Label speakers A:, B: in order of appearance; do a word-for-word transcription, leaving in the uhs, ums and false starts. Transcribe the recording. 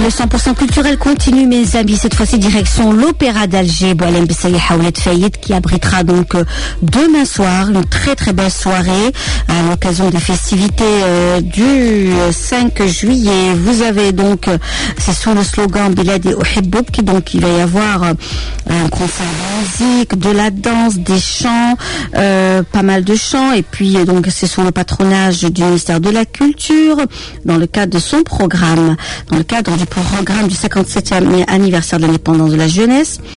A: Le cent pour cent culturel continue, mes amis. Cette fois-ci, direction l'Opéra d'Alger, Boualem Bessaïa Haoulet Fayed, qui abritera donc demain soir une très très belle soirée à l'occasion des festivités euh, du cinq juillet. Vous avez donc, c'est sous le slogan Biladi Uhibbouk, donc il va y avoir un concert de musique, de la danse, des chants, euh, pas mal de chants, et puis donc c'est sous le patronage du ministère de la Culture, dans le cadre de son programme, dans le cadre du programme du cinquante-septième anniversaire de l'indépendance de la jeunesse.